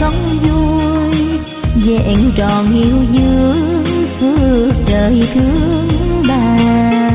sống vui, vẹn tròn hiu dương phước trời thương bà.